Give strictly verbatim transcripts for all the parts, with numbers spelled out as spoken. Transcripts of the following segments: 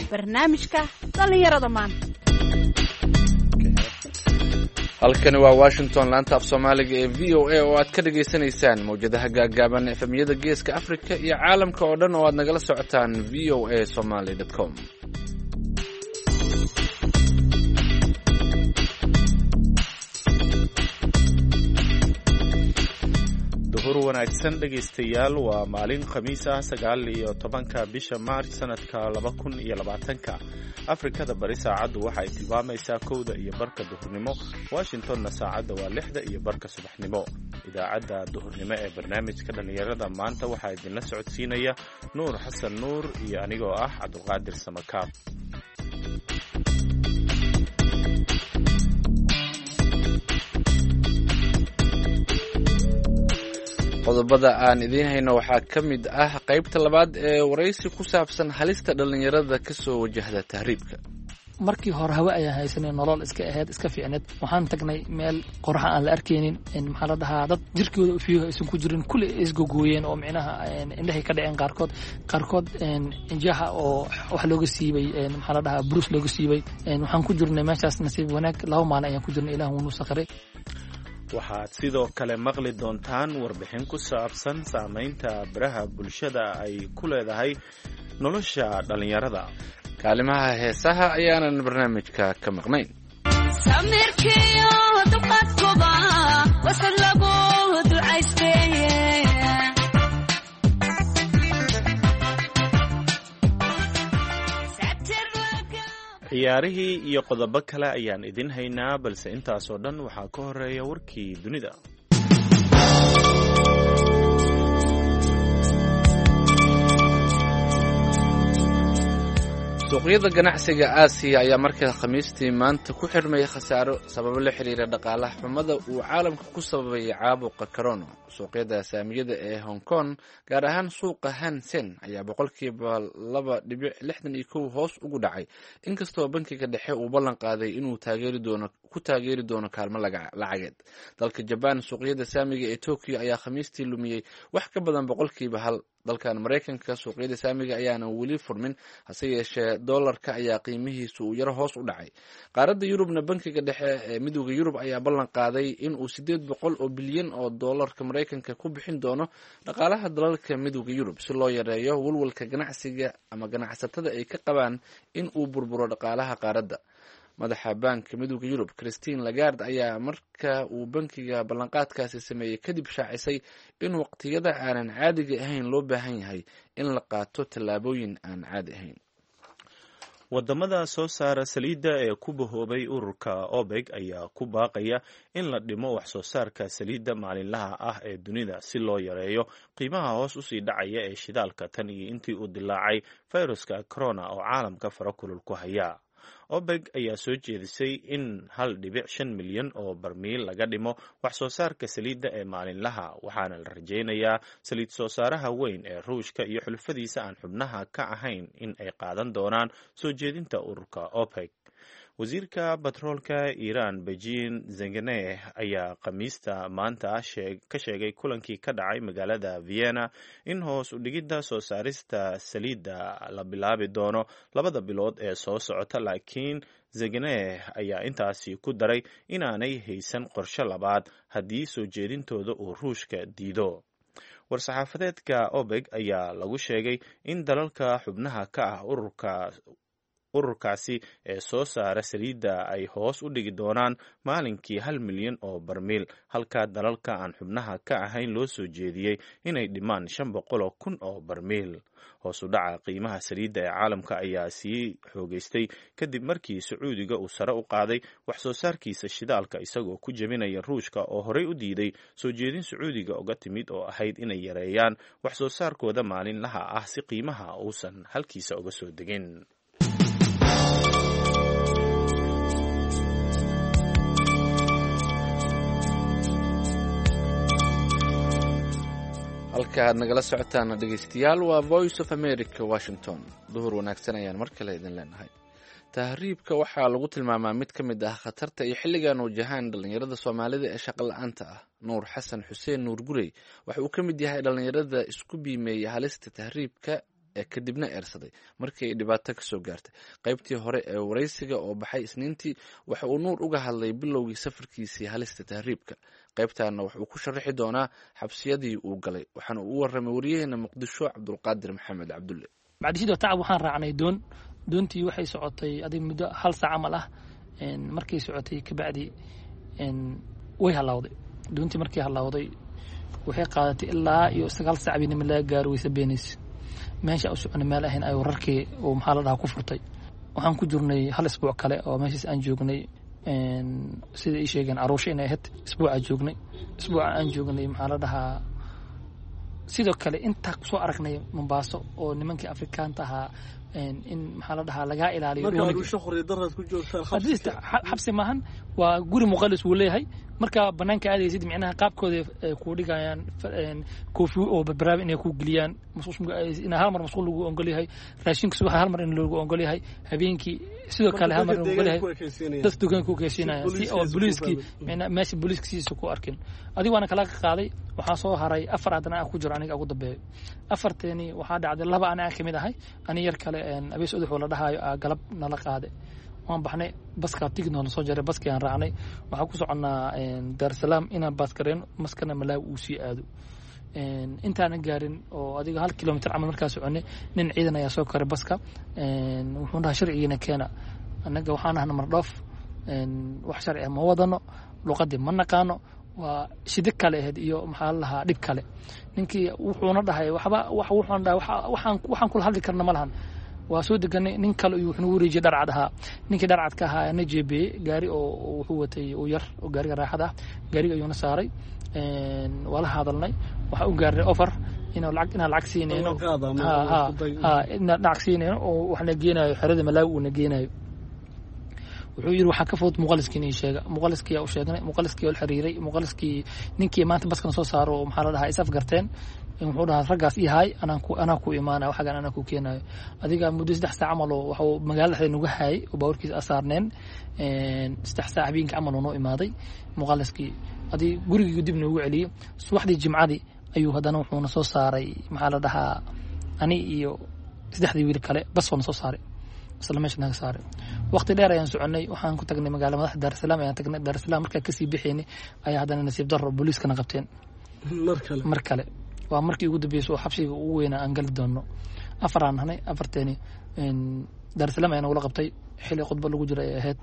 barnaamijka dhallinyarada maanta. halkani waa Washington, laanta af Soomaaliga ee V O A oo aad ka dhageysanaysaan mawjadaha gaagaaban efemiyada geeska Afrika iyo caalamka oo dhan oo aad nagala socotaan v o a somali dot com. duhur wanaagsan dhegaystayaal, waa maalin khamiis ah sagaal iyo tobanka bisha maarch sanadka laba kun iyo labaatanka. afrikada bari saacaddu waxa ay tilmaamaysaa kowda iyo barka duhurnimo, washingtonna saacadda waa lixda iyo barka subaxnimo. idaacadda duhurnimo ee barnaamijka dhallinyarada maanta waxaa idinla socodsiinaya nuur xasan nuur iyo anigoo ah cabdulqaadir samakaab. qodobada aan idiin hayno waxaa ka mid ah qaybta labaad ee waraysi ku saabsan halista dhallinyarada ka soo wajahda tahriibka. markii hore hawe ayaan haysanay, nolol iska ahayd iska fiicneed. waxaan tagnay meel qoraxa aan la arkaynin, maxaa la dhahaa dad jirkooda ufiyo aysan ku jirin, kulli isgogooyeen oo micnaha indhahay ka dhaceen qaarkood qaarkood injaha oo wax looga siibay, maxaa la dhahaa bruce looga siibay. waxaan ku jirnay meeshaas nasiib wanaag, laba maalin ayaan ku jirnay, ilaah wuunu sakhiray. waxaad sidoo kale maqli doontaan warbixin ku saabsan saamaynta baraha bulshada ay ku leedahay nolosha dhallinyarada. kaalimaha heesaha ayaanan barnaamijka ka maqnayn. ciyaarihii iyo qodobo kale ayaan idin haynaa, balse intaasoo dhan waxaa ka horeeya warkii dunida. suuqyada ganacsiga aasiya ayaa markaa khamiistii maanta ku xirmay khasaaro sababo la xiriira dhaqaalaha xumada uu caalamka ku sababay caabuqa corona. suuqyada saamiyada ee Hong Kong, gaar ahaan suuqa Hang Seng, ayaa boqolkiiba laba dhibic lixdan iyo kow hoos ugu dhacay, inkastoo bankiga dhexe uu ballan qaaday inuu taageeri doono ku taageeri doono kaalmo lacageed. dalka Japan, suuqyada saamiga ee Tokyo ayaa khamiistii lumiyey wax ka badan boqolkiiba hal. dalkan Mareykanka, suuqyada saamiga ayaanan weli furmin, hase yeeshee doolarka ayaa qiimihiisu uu yaro hoos u dhacay. qaaradda Yurubna, bankiga dhexe ee midowda Yurub ayaa ballan qaaday in uu sideed boqol oo bilyan oo doolarka Mareykanka ku bixin doono dhaqaalaha dalalka midowda Yurub si loo yareeyo walwalka ganacsiga ama ganacsatada ay ka qabaan in uu burburo dhaqaalaha qaaradda. madaxa baanka midowda Yurub Christine Lagarde ayaa marka uu bankiga ballanqaadkaasi sameeyey kadib shaacisay in waqtiyada aanan caadiga ahayn loo baahan yahay in la qaato tallaabooyin aan caadi ahayn. wadamada soo saara saliidda ee ku bahoobay ururka OPEC ayaa ku baaqaya in la dhimo wax soo saarka saliidda maalinlaha ah ee dunida si loo yareeyo qiimaha hoos usii dhacaya ee shidaalka tan iyo intii uu dilaacay fayruska corona oo caalamka fara kulul ku haya. OPEC ayaa soo jeedisay in hal dhibic shan milyan oo barmiil laga dhimo wax soo saarka saliidda ee maalinlaha, waxaana la rajaynayaa saliid soo saaraha weyn ee ruushka iyo xulfadiisa aan xubnaha ka ahayn in ay qaadan doonaan soo jeedinta ururka OPEC. wasiirka batroolka Iran Beijing Zenganeh ayaa khamiista maanta ka sheegay kulankii ka dhacay magaalada Vienna in hoos u dhigidda soo saarista saliidda la bilaabi doono labada bilood ee soo socota, laakiin Zenganeh ayaa intaasi ku daray inaanay haysan qorshe labaad haddii soo jeedintooda uu ruushka diido. war-saxaafadeedka OPEC ayaa lagu sheegay in dalalka xubnaha ka ah ururka ururkaasi ee soo saara saliidda ay hoos u dhigi doonaan maalinkii hal milyan oo barmiil, halka dalalka aan xubnaha ka ahayn loo soo jeediyey inay dhimaan shan boqol oo kun oo barmiil. hoos u dhaca qiimaha saliidda ee caalamka ayaa sii xoogeystay kadib markii Sacuudiga uu sare u qaaday wax soo saarkiisa shidaalka, isagoo ku jebinaya Ruushka oo horey u diiday soo jeedin Sacuudiga uga timid oo ahayd inay yareeyaan wax soo saarkooda maalinlaha ah si qiimaha uusan halkiisa uga soo degin. halka aad nagala socotaan dhegeystayaal waa Voice of America, Washington. duhur wanaagsan ayaan mar kale idin leenahay. tahriibka waxaa lagu tilmaamaa mid ka mid ah khatarta iyo xilligan wajahaan dhallinyarada Soomaalida ee shaqo la'aanta ah. Nuur Xasan Xuseen Nuur Gurey waxa uu ka mid yahay dhallinyarada isku biimeeya halista tahriibka ee kadibna eersaday markii ay dhibaato ka soo gaartay. qaybtii hore ee waraysiga oo baxay isniintii waxa uu nuur uga hadlay bilowgii safarkiisii halista tahriibka. qaybtaana wuxuu ku sharaxi doonaa xabsiyadii uu galay, waxaana uu u warramay wariyaheena muqdisho cabdulqaadir maxamed cabdulle. bacdishidoo tacab waxaan raacnay doon doontii waxay socotay adig muddo hal saac camal ah. markay socotay kabacdi way halawday doontii. markii halawday waxay qaadatay ilaa iyo sagaal saac binima laga gaaro waysa beenaysa. meesha u socona meel ahayn ay wararkii oo maxaa la dhahaa ku furtay. waxaan ku jirnay hal isbuuc kale oo meeshaas aan joognay sida ay sheegeen caruusha inay ahayd. isbuucaa joognay isbuuca aan joognay maxaa la dhahaa sidoo kale intaa kusoo aragnay Mombaaso oo nimankii Afrikaanta ahaa in maxaa la dhahaa laga ilaaliyo xabsi maahan waa guri muqadas uu leeyahay. marka banaanka aadaysid micnaha qaabkooda ku dhigayaan koofi oo barbaab inay ku geliyaan in hal mar masquul lagu ongol yahay, raashinka subax hal mar in lagu ongol yahay, habeenkii sidoo kale hal mar lagu ongol yahay. dad dukaan ku keeshinaya si oo booliiski micnaha meesha booliiska siiso ku arkin. adiga waana kala qaaday. waxaa soo haray afar adana ku jiro aniga ugu dambeeyay. afarteeni waxaa dhacday laba ana ka mid ahay ani yar kale abees uduxoo la dhahayo galab nala qaaday. waan baxnay baska tigno la soo jaray baskii aan raacnay. waxaa ku soconaa Dar es Salaam inaan baas kareen maskana Malawi uu sii aado. intaan gaarin oo adiga hal kilomitir camal markaa soconay nin ciidan ayaa soo koray baska. wuxuu dhahay sharcigiina keena. anaga waxaan ahnaa mar dhoof wax sharci ah ma wadano, luqadii ma naqaano, waa shidi kale ahayd iyo maxaa la lahaa dhib kale. ninkii wuxuuna dhahay waxba wax wuxuuna dhahay waxaan waxaan kula hadli karna ma lahan. waa soo deganay nin kale iyo wuxuu wareejiyay dharcad ahaa. ninkii dharcad ka ahaa na jeebiyey gaari oo wuxuu watay oo yar oo gaariga raaxada ah. gaariga ayuuna saaray. wala hadalnay waxa uu gaaray offer inuu lacag inaan lacag siinayno ha ha ha inaan lacag siinayno oo wax la geenayo xerada Malawi uu na geenayo. wuxuu yiri waxa ka fudud muqaliskii inay sheega. muqaliskii uu sheegnay muqaliskii oo xiriiray muqaliskii ninkii maanta baskan soo saaro maxaa la dhahaa isaf garteen. wuxuu dhahaa raggaas ii hay anaan ku anaa ku imaanaa waxaan anaa ku keenayo. adiga muddo saddex saac camal oo waxa magaalada nagu hayay oo baawarkiisa asaarneen saddex saac habeenkii camal oo noo imaaday muqaliskii. adi gurigii dib noogu celiyay. subaxdii jimcadii ayuu hadana wuxuuna soo saaray maxaa la dhahaa ani iyo saddexdii wiil kale bas oo soo saaray isla meesha naga saaray. waqti dheer ayaan soconay. waxaan ku tagnay magaalada madaxda Dar es Salaam ayaan tagnay. Dar es Salaam markaa kasii bixeenay ayaa hadana nasiib darro booliiskana qabteen mar kale mar kale. waa markii ugu dambeysay oo xabsiga ugu weynaa aan gali doono. afar aan nahay afarteeni Dar es Salaam ayaan wala qabtay. xilli khudba lagu jiro ay ahayd.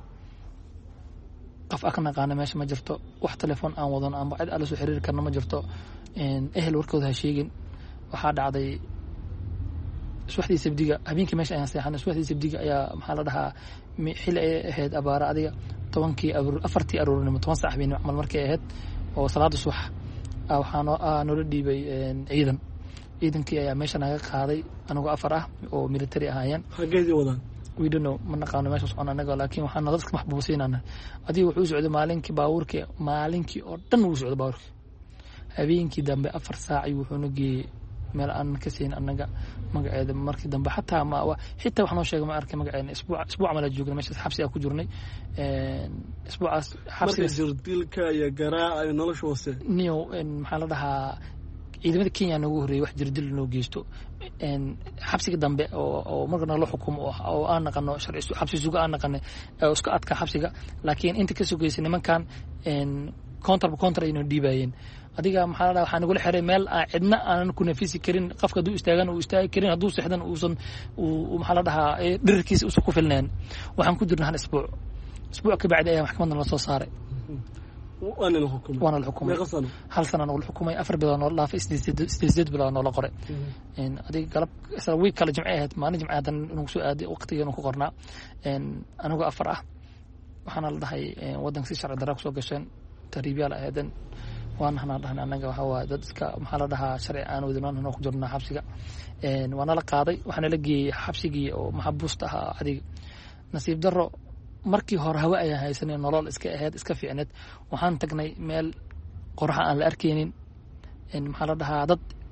qof akna qaana meesha ma jirto. wax telefoon aan wadan aan bacid ala soo xiriir karna ma jirto. ehel warkooda ha sheegin. waxaa dhacday subaxdii sabdiga habeenkii meesha ayaan seexanay. subaxdii sabdiga ayaa maxaa la dhahaa xilli ay ahayd abaara adiga tobankii afartii aroornimo toban saac habeenimo camal markay ahayd oo salaada subax waxaan noola dhiibay ciidan. ciidankii ayaa meesha naga qaaday anagoo afar ah oo military ahaayeen. xageedii wadaan we don't know ma naqaano meesha socon anaga laakiin waxaan dadka maxbuusiinana. adiga wuxuu socday maalinkii baabuurkii maalinkii oo dhan wuu socday baabuurkii. habeenkii dambe afar saac ayuu wuxuuna geeyey meel aan ka siin anaga magaceeda. markii dambe xataa ma xitaa wax noo sheegay ma arkay magaceena. isbuuc isbuuc ma la joognay meesha xabsi ah ku jirnay. isbuucaas xabsiga jirdilka iyo garaaca iyo nolosha wase niyo maxaa la dhahaa ciidamada Kenya nagu horeeyay wax jirdil noo geysto. xabsiga dambe oo oo markana la xukumo oo aan naqano sharci xabsi suuga aan naqanay oo iska adka xabsiga. laakiin inta ka soo geysay nimankan counter counter inuu dhiibayeen. adiga maxaa la dhahaa waxaan ugu xiray meel aan cidna aan ku nafisi karin. qofka duu istaagan uu istaagi karin haduu seexdan uusan uu maxaa la dhahaa dhirkiisa uu ku filnaan. waxaan ku jirnaa hal isbuuc. isbuuc ka bacdi ayaa maxkamadda la soo saaray. وانا الحكومه وانا الحكومه هل سنه نقول الحكومه افر بلا نول لا في استزيد بلا نول قره ان ادي قلب وي كلا جمعيهد ما نجمع هذا انو سو ادي وقتينا ku qornaa ان anigu afar ah waxana la dhahay wadanka si sharci darro soo gasheen tariibiyaal aadan waan hana dhahan anaga waxa waa dad iska maxaa la dhahaa sharci aan wadnaan inuu ku jirnaa xabsiga een waana la qaaday waxana la geeyay xabsigii oo maxbuusta ahaa adiga nasiib darro markii hore hawa ay haysaneen nolol iska ahayd iska fiicneed waxaan tagnay meel qorxa aan la arkeenin in maxaa la dhahaa dad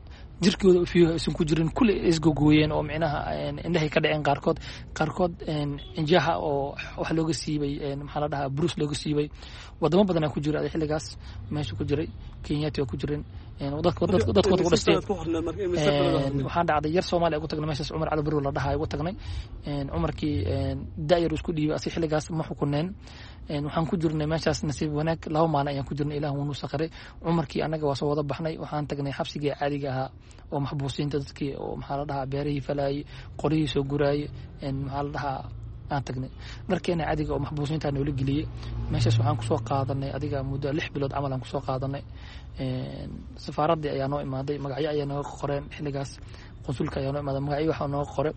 jirkooda fiyo aysan ku jirin kulli isgogooyeen oo micnaha indhahay ka dhaceen qaarkood qaarkood injaha oo wax looga siibay maxaa la dhahaa bruce looga siibay wadamo badan ku jira xilligaas meesha ku jiray Kenyaati oo ku jireen dadka dadka ku dhashtay waxaan dhacday yar Soomaaliya ugu tagnay meeshaas Umar Cali Barrow la dhahay ugu tagnay Umarkii daayir isku dhiibay asi xilligaas ma xukuneen waxaan ku jirnay meeshaas nasiib wanaag laba maalin ayaan ku jirnay Ilaahu wuu saqray Umarkii anaga waa soo wada baxnay waxaan tagnay xabsiga caadiga ahaa oo maxbuusiinta dadkii oo maxaa la dhahaa beerihii falaayay qorihii soo guraayay maxaa la dhahaa aan tagnay markeena caadiga oo maxbuusiinta noola geliyay meeshaas waxaan ku soo qaadanay adiga muddo lix bilood camal aan ku soo qaadanay safaaradda ayaa noo imaaday magacyo ayaa noo qoreen xilligaas qonsulka ayaa noo imaaday magacyo waxa noo qoray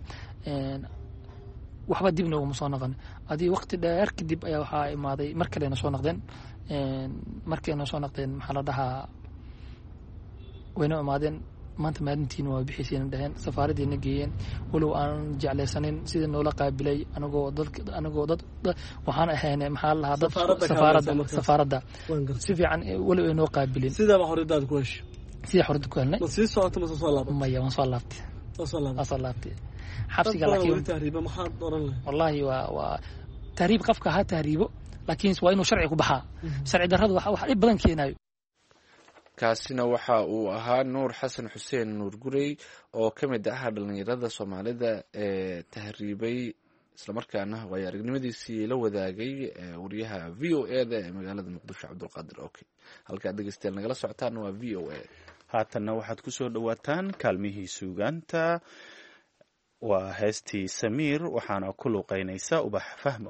waxba dibna ugu soo noqon adii waqti dheer kadib ayaa waxa imaaday mar kale soo noqdeen markeena soo noqdeen maxaa la dhahaa wayna imaadeen maanta maalintiin waa bixiseen dhahan safaaradeena geeyeen walow aan jeclaysanin sida noola qaabilay anagoo dad anagoo dad waxaan ahaynay maxaa la dhahaa dad safaaradda safaaradda si fiican walow ay noo qaabilin sida xoridaad ku heshay sida xorida ku helnay ma sii socoto ma soo laabtay maya waan soo laabtay soo laabtay soo laabtay xabsiga laakiin tahriiba maxaa oran lahayd wallahi waa waa tahriib qafka ha tahriibo laakiin waa inuu sharci ku baxaa sharci darradu waxa wax dhib badan keenayo kaasina waxa uu ahaa Nuur Xasan Xuseen Nuur Gurey oo ka mid ah dhalinyarada Soomaalida ee tahriibay isla markaana way aragnimadiisii la wadaagay wariyaha V O A da ee magaalada Muqdisho Cabdulqaadir Oke halka dhageystayaal nagala socotaan waa V O A haatanna waxaad ku soo dhawaataan kaalmihii suugaanta waa heestii Samiir waxaana ku luqeynaysa Ubax Fahmo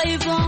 qaybo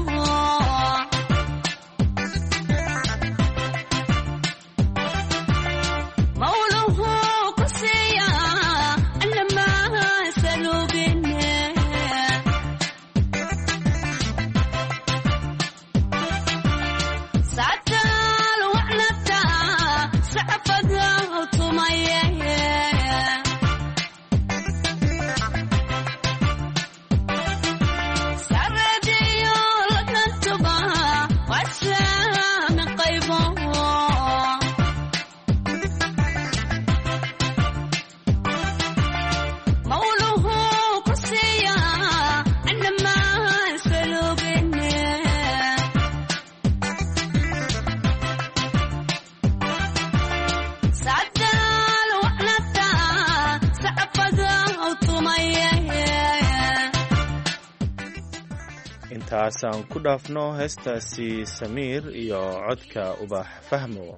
intaasaan ku dhaafno heestaasi samiir iyo codka ubax fahmo.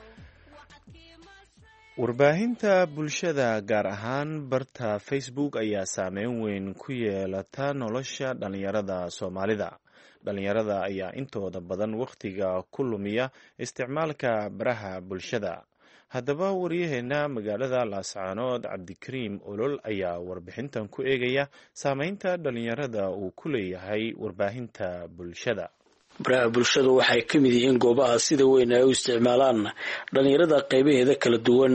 warbaahinta bulshada gaar ahaan barta Facebook ayaa saameyn weyn ku yeelata nolosha dhalinyarada Soomaalida. dhalinyarada ayaa intooda badan waqtiga ku lumiya isticmaalka baraha bulshada. haddaba wariyaheena magaalada Laascaanood Cabdikariim Olol ayaa warbixintan ku eegaya saameynta dhalinyarada uu ku leeyahay warbaahinta bulshada. baraha bulshadu waxay ka mid yihiin goobaha sida weyn ay u isticmaalaan dhalinyarada qaybaheeda kala duwan.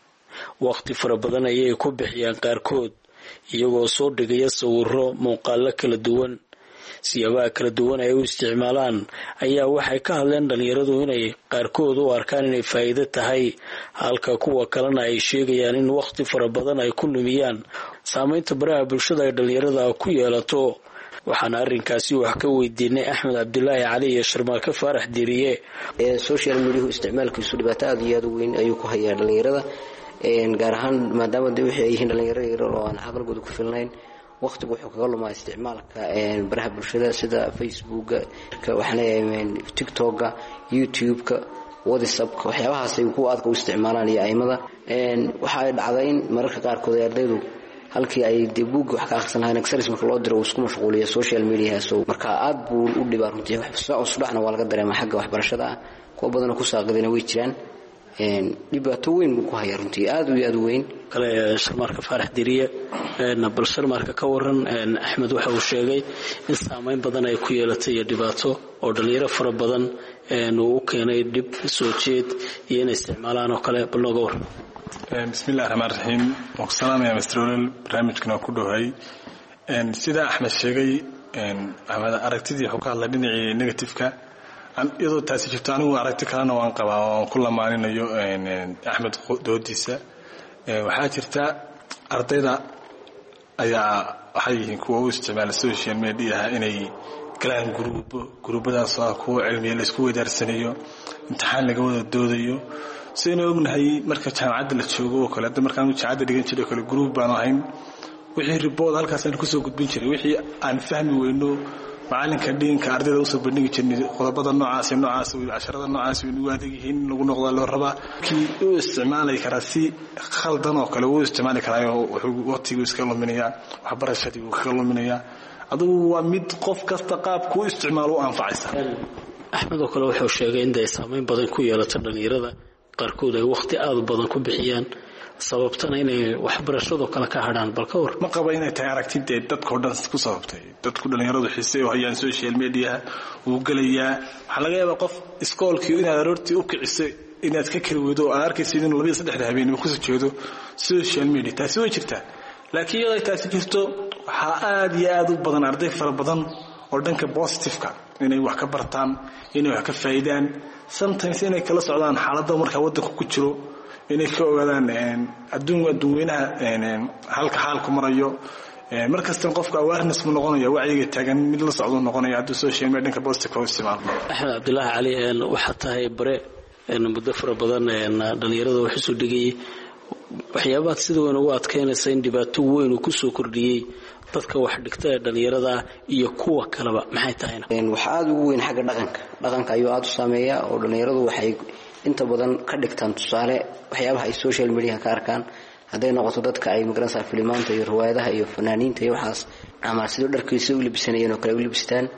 waqti fara badan ayay ku bixiyaan qaarkood iyagoo soo dhigaya sawirro muuqaalo kala duwan. siyaabaha kala duwan ay u isticmaalaan ayaa waxay ka hadleen dhalinyaradu inay qaarkood u arkaan inay faa'iido tahay, halka kuwa kalena ay sheegayaan in waqti fara badan ay ku lumiyaan. saameynta baraha bulshada ay dhalinyarada ku yeelato waxaan arrinkaasi wax ka weydiinay Axmed Cabdilaahi Cali iyo Sharmaarka Faarax Diriye. ee social media isticmaalkiisu dhibaato aad iyo aad u weyn ayuu ku hayaa dhalinyarada, een gaar ahaan maadaama ay yihiin dhalinyaro yar oo aan aqalgooda ku filnayn. waqtigu wuxuu kaga lumaa isticmaalka een baraha bulshada sida Facebook-ka, waxna TikTok-ka, YouTube-ka, WhatsApp-ka, waxyaabahaas ay ku aadka u isticmaalaan iyo aymada. een waxa ay dhacday in mararka qaarkood ardaydu halkii ay dibug wax ka akhrisan lahayn exercise marka loo diro isku mashquuliyo social media soo marka aad buu u dhibaa runtii. wax soo cusubna waa laga dareemaa xagga waxbarashada kuwa badan ku saaqadina way jiraan. een dhibaato weyn ku haya runtii aad u aad weyn. kale Sharmaarka Faarax Diriye een bal Sharmaarka ka waran. een Axmed waxa uu sheegay in saameyn badan ay ku yeelatay dhibaato oo dhalinyaro fara badan een uu keenay dib soo jeed iyo in isticmaalaan oo kale bal nooga waran. bismillaahir rahmaanir rahiim. waqsalaamaya mastrool barnaamijkana ku dhawaay. een sida Axmed sheegay een Axmed aragtidii wuxuu ka hadlay dhinacii negative-ka iyadoo taasi jirto anigu aragti kalena waan qabaa oo ku lamaaninayo een Axmed doodiisa. waxaa jirta ardayda ayaa waxay yihiin kuwa u isticmaala social media inay galaan gruubo gruubadaas oo kuwa cilmiye la isku weydaarsanayo, imtixaan laga wada doodayo. sidoo ognahay marka jaamacadda la joogo oo kale markaan jaamacadda dhigan jiray kale gruub baan ahayn, wixii report halkaas aan ku soo gudbin jiray wixii aan fahmi weyno macalinka dhiinka ardayda u soo bandhigi jirnay qodobada noocaas iyo noocaas iyo casharada noocaas iyo waadiga in lagu noqdo loo rabaa kii uu isticmaalay kara si khaldan oo kale uu isticmaali karayo wuxuu waqtigu iska luminaya, waxbarashadii uu ka luminaya. adigu waa mid qof kasta qaab ku isticmaalo anfacaysa. Axmed oo kale wuxuu sheegay in ay saameyn badan ku yeelato dhalinyarada qaarkood ay waqti aad badan ku bixiyaan sababtana inay waxbarashado kala ka hadhaan. bal ka war ma qaba inay tahay aragtida dadka dhan ku sababtay dadku dhalinyaradu xiisay oo hayaan social media uu galaya. waxa laga yaabaa qof iskoolkii inaad aroortii u kicisay inaad ka kala wado oo arkaysid in laba saddex habeen ku soo jeedo social media. taasi way jirtaa, laakiin iyadoo taasi jirto waxa aad iyo aad u badan arday fara badan oo dhanka positive-ka inay wax ka bartaan, inay wax ka faa'iidaan, sometimes inay kala socdaan xaaladda marka waddanku ku jiro, inay ka ogaadaan adduun adduunyanaha halka xaalku marayo. markasta qofka awareness mu noqonaya wacyiga taagan mid la socdo noqonaya hadduu social media dhanka positive u isticmaalo. Axmed Cabdilaahi Cali waxa tahay bare muddo fara badan dhalinyarada wax soo dhigay waxyaabaha sida weyn ugu adkeynaysa in dhibaato weyn uu ku soo kordhiyay dadka wax dhigta dhalinyarada iyo kuwa kaleba maxay tahayna. een waxa aad ugu weyn xagga dhaqanka dhaqanka ayuu aad u saameeyaa oo dhalinyaradu waxay inta badan ka dhigtaan tusaale waxyaabaha ay social media ka arkaan, haday noqoto dadka ay magaranaysa filimaanta iyo riwaayadaha iyo fanaaniinta iyo waxaas ama sidoo dharkiisa u libsanayeen oo kale u libstaan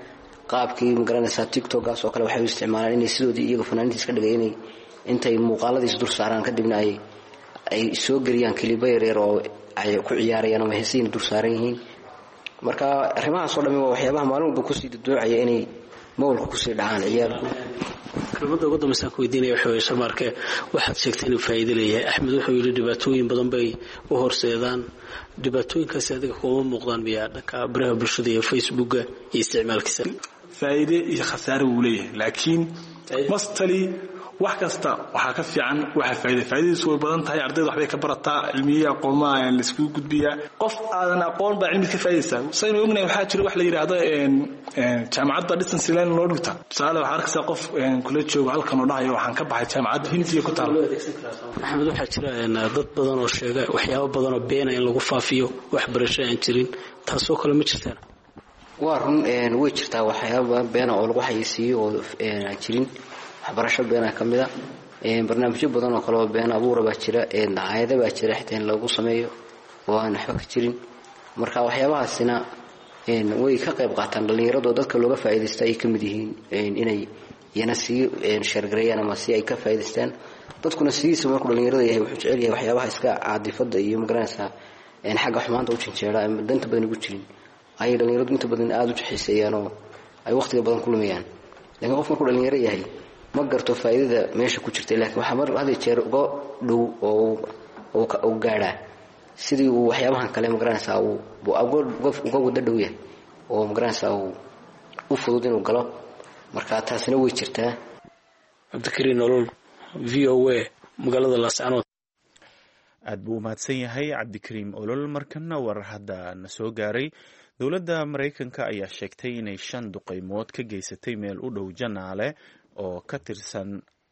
qaabkii magaranaysaa tiktokaas oo kale waxay u isticmaalaan inay sidoodii iyaga fanaaniinta iska dhigay inay intay muuqaaladiis dul saaraan kadibna ay ay soo geliyaan kiliba yaryar oo ay ku ciyaarayaan ama heesiin dul saaran yihiin marka arrimahaas oo dhammi waa waxyaabaha maalin walba kusii duduucaya inay mawlka kusii dhacaan ciyaalku kelmadda ugu dambaysan ku weydiinaya waxa weeye sharmaarke waxaad sheegtay inuu faa'iido leeyahay axmed wuxuu yidhi dhibaatooyin badan bay u horseedaan dhibaatooyinkaasi adiga kuma muuqdaan miyaa dhanka baraha bulshada iyo facebooka iyo isticmaalkiisa faa'iide iyo khasaare wuu leeyahay laakiin mastali wax kasta waxaa ka fiican waxa faa'iido faa'iidadiisu way badan tahay ardayda waxbay ka barataa cilmiye aqoomaha la isku gudbiyaa qof aadan aqoon baa cilmi ka faa'iidaysaa saynu ognahay waxaa jira wax la yiraahdo een jaamacadda distance learning loo dhigta tusaale waxaa arkaysaa qof kula jooga halkan oo dhahayo waxaan ka baxay jaamacadda hindiya ku taal maxamed waxaa jira dad badan oo sheega waxyaabo badan oo beena in lagu faafiyo waxbarasho aan jirin taasoo kale ma jirtaan waa run way jirtaa waxyaabo beena oo lagu xayeysiiyo oo aan jirin waxbarasho beena ka mid ah barnaamijyo badan oo kale oo been abuur baa jira dacaayado baa jira xitaa in lagu sameeyo oo aan waxba ka jirin marka waxyaabahaasina way ka qayb qaataan dhalinyarada dadka looga faa'iideysto ay ka mid yihiin inay yana sii shargareeyaan ama si ay ka faa'iideystaan dadkuna sidiisa markuu dhalinyarada yahay wuxuu jecel yahay waxyaabaha iska caadifada iyo magaranaysa xagga xumaanta u jinjeera ama danta badan ugu jirin ay dhalinyaradu inta badan aad u jixisayaan oo ay waqtiga badan ku lumayaan laakiin qof markuu dhalinyaro yahay ma garto faa'iidada meesha ku jirta laakiin waxa mar hada jeer uga dhow oo oo ka gaara sidii uu waxyaabahan kale magaranaysa uu uga wada dhow yahay oo magaranaysa uu u fudud inuu galo marka taasina way jirtaa Cabdikariin Nolol V O A magaalada Laascaanood aad buu mahadsan yahay Cabdikariim Olol markana war hadda na soo gaaray dowladda Mareykanka ayaa sheegtay inay shan duqeymood ka geysatay meel u dhow Janaale oo ka tirsan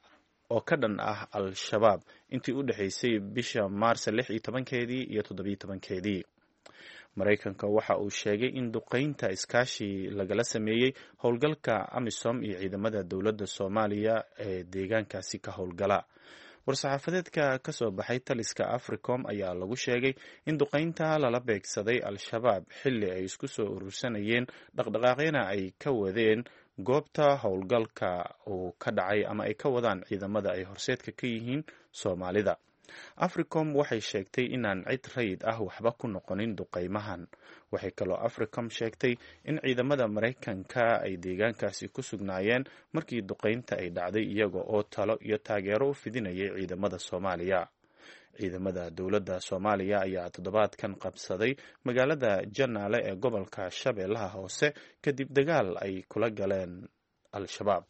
oo ka dhan ah al-shabaab intii u dhaxaysay bisha Maarso lix iyo tobankeedii iyo toddoba iyo tobankeedii Mareykanka waxa uu sheegay in duqeynta iskaashi lagala sameeyay howlgalka AMISOM iyo ciidamada dowladda Soomaaliya ee deegaankaasi ka howlgala war-saxaafadeedka ka soo baxay taliska Africom ayaa lagu sheegay in duqeynta lala beegsaday al-shabaab xilli ay isku soo urursanayeen dhaqdhaqaaqyana ay ka wadeen goobta howlgalka uu ka dhacay ama ay ka wadaan ciidamada ay horseedka ka yihiin Soomaalida Africom waxay sheegtay inaan cid rayid ah waxba ku noqonin duqeymahan waxay kaloo Africom sheegtay in ciidamada Mareykanka ay deegaankaasi ku sugnaayeen markii duqeynta ay dhacday iyaga oo talo iyo taageero u fidinayay ciidamada Soomaaliya ciidamada dowladda Soomaaliya ayaa toddobaadkan qabsaday magaalada Janaale ee gobolka Shabeellaha Hoose kadib dagaal ay kula galeen al-shabaab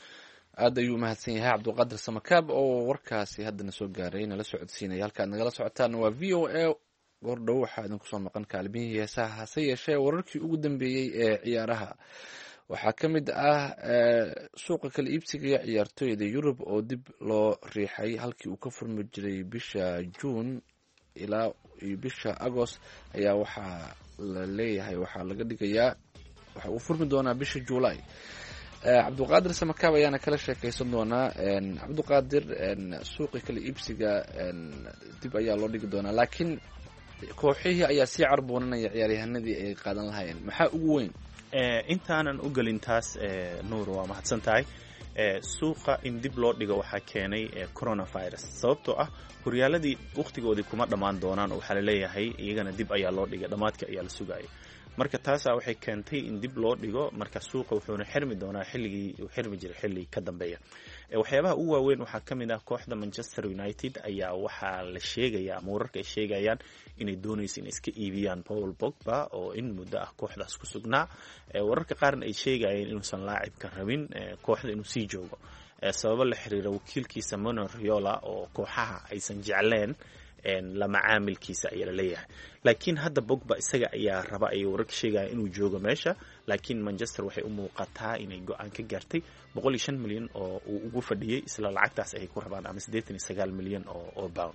aad ayuu mahadsan yahay Cabduqaadir Samakaab oo warkaasi haddana soo gaaray nala socodsiinaya halka aad nagala socotaan waa V O A gordhow waxaa idinku soo maqan kaalmihii heesaha hase yeeshee wararkii ugu dambeeyey ee ciyaaraha waxaa ka mid ah suuqa kala iibsiga ciyaartooyda Yurub oo dib loo riixay halkii uu ka furmi jiray bisha June ilaa bisha August ayaa waxaa la leeyahay waxaa laga dhigayaa waxa uu furmi doonaa bisha July Cabduqaadir Samakaab ayaana kala sheekaysan doonaa Cabduqaadir suuqa kala iibsiga dib ayaa loo dhigi doonaa laakiin kooxihii ayaa sii carboonanaya ciyaaryahanadii ay qaadan lahaayeen maxaa ugu weyn intaanan u gelin taas nuur waa mahadsan tahay suuqa in dib loo dhigo waxaa keenay coronavirus sababtoo ah horyaaladii waqtigoodii kuma dhammaan doonaan oo waxaa la leeyahay iyagana dib ayaa loo dhigay dhammaadka ayaa la sugayay marka taasaa waxay keentay in dib loo dhigo marka suuqa wuxuuna xirmi doonaa xilligii uu xirmi jiray xilli ka dambeeya waxyaabaha ugu waaweyn waxaa ka mid ah kooxda Manchester United ayaa waxaa la sheegayaa ama wararka ay sheegayaan inay doonayso inay iska iibiyaan Paul Pogba oo in muddo ah kooxdaas ku sugnaa wararka qaarna ay sheegayeen inuusan laacibka rabin kooxda inuu sii joogo sababo la xiriira wakiilkiisa Mino Raiola oo kooxaha aysan jecleen la macaamilkiisa ayaa la leeyahay laakiin hadda Pogba isaga ayaa raba ay wararka sheegayaan inuu joogo meesha laakiin Manchester waxay u muuqataa inay go'aan ka gaartay boqol iyo shan milyan oo uu ugu fadhiyay isla lacagtaas ay ku rabaan ama siddeetan iyo sagaal milyan oo oo pound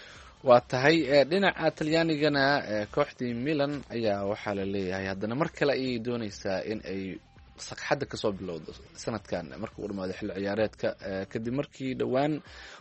waa tahay dhinaca Talyaanigana kooxdii Milan ayaa waxaa la leeyahay haddana mar kale ay doonaysaa in ay sagxadda ka soo bilowdo sanadkan marka uu dhamaado xilli ciyaareedka kadib markii dhawaan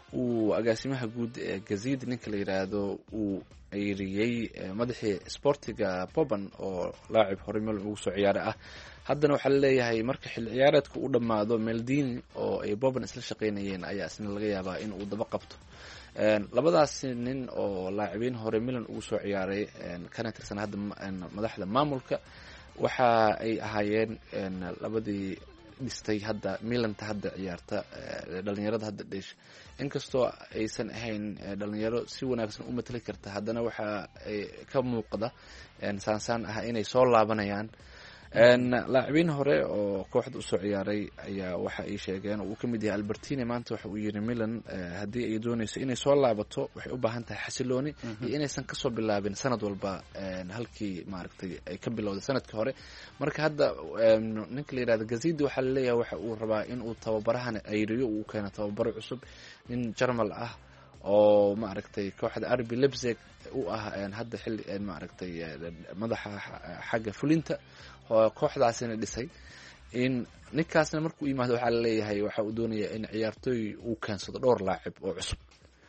uu agaasimaha guud ee Gazid ninka la yiraahdo uu eyriyay madaxii sportiga Poban oo laacib hore meel ugu soo ciyaaray ah haddana waxaa laleeyahay marka xilli ciyaareedka u dhammaado Maldini oo ay Boban isla shaqaynayeen ayaa isna laga yaabaa in uu daba qabto labadaas nin oo laacibiin hore Milan ugu soo ciyaaray kana tirsan hadda madaxda maamulka waxa ay ahaayeen labadii dhistay hadda Milanta hadda ciyaarta dhalinyarada hadda dheesh inkastoo aysan ahayn dhalinyaro si wanaagsan u matali karta haddana waxa ay ka muuqda saansaan ah inay soo laabanayaan laacibiin hore oo kooxda u soo ciyaaray ayaa waxa ay sheegeen uu ka mid yahay Albertini maanta waxa uu yiri Milan haddii ay doonayso inay soo laabato waxay u baahan tahay xasilooni iyo inaysan ka soo bilaabin sanad walba halkii maaragtay ay ka bilowday sanadkii hore marka hadda ninka la yiraahdo Gazidi waxa la leeyahay waxa uu rabaa in uu tababarahan ayriyo uu keeno tababaro cusub nin Jarmal ah oo maaragtay kooxda R B Leipzig u ah hadda xilli maaragtay madaxa xagga fulinta kooxdaasina dhisay in ninkaasna markuu yimaado waxa la leeyahay waxa uu doonayaa in ciyaartooy uu keensado dhowr laacib oo cusub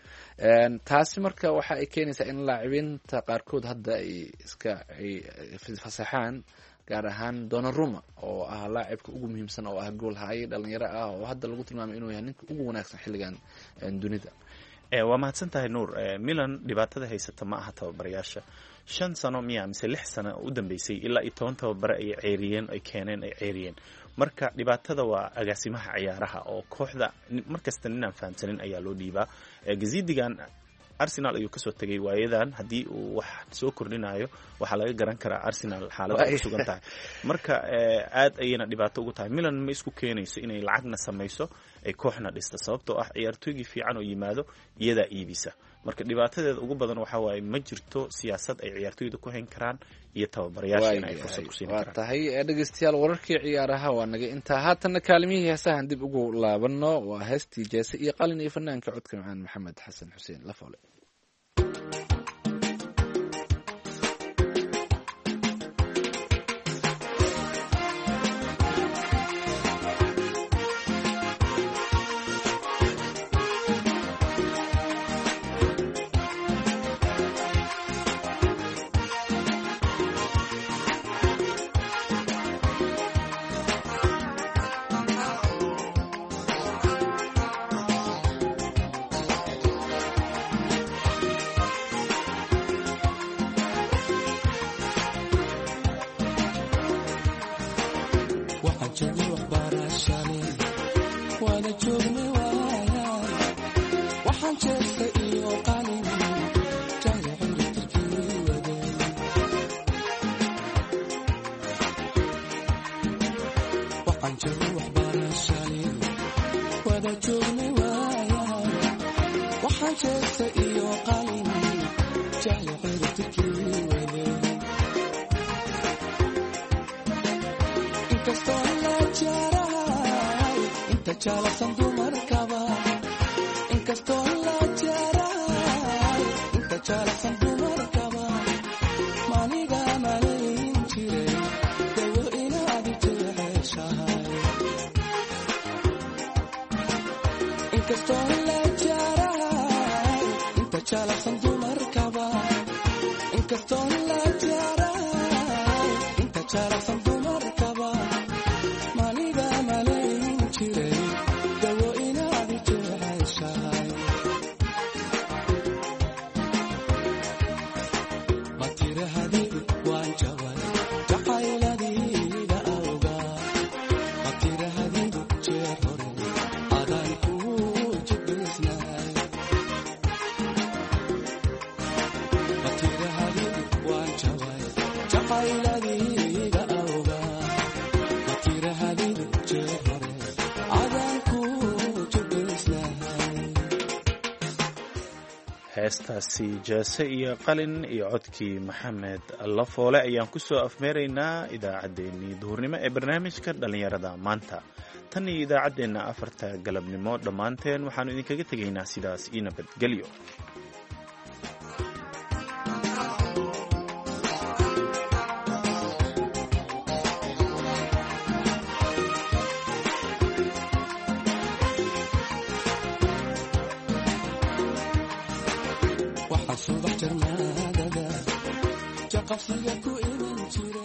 taasi marka waxa ay keenaysaa in laacibiinta qaarkood hadda ay iska ay fasaxaan gaar ahaan Donnarumma oo ah laacibka ugu muhiimsan oo ah gool haye dhalinyaro ah oo hadda lagu tilmaamay inuu yahay ninka ugu wanaagsan xilligan dunida waa mahadsan tahay Nuur Milan dhibaatada haysata ma aha tababarayaasha shan sano miya mise lix sano u dambeysay ilaa iyo toban tababare ay ceeriyeen ay keeneen ay ceeriyeen marka dhibaatada waa agaasimaha ciyaaraha oo kooxda markasta ninaan fahamsanin ayaa loo dhiibaa Gazidigan Arsenal ayuu kasoo tagay waayadan haddii uu wax soo kordhinayo waxaa laga garan karaa Arsenal xaaladda ay sugan tahay marka aad ayayna dhibaato ugu tahay Milan ma isku keenayso inay lacagna samayso ay kooxna dhisto sababtoo ah ciyaartooygii fiican oo yimaado iyadaa iibisa marka dhibaatadeeda ugu badan waxa waaye ma jirto siyaasad ay ciyaartooyda ku hayn karaan iyo tababarayaasha in ay fursad ku siin karaan waa tahay dhegeystayaal wararkii ciyaaraha waa naga intaa haatanna kaalimihii heesahan dib ugu laabano waa heestii jeese iyo qalin iyo fanaanka codka macaan maxamed xasan xuseen Lafoole heestaasi jeese iyo qalin iyo codkii maxamed Lafoole ayaan ku soo afmeeraynaa idaacaddeenii duhurnimo ee barnaamijka dhalinyarada maanta tan iyo idaacaddeenna afarta galabnimo dhammaanteen waxaanu idinkaga tegaynaa sidaas iyo nabadgelyo subax jarmaadada jaqafsiga ku iman jira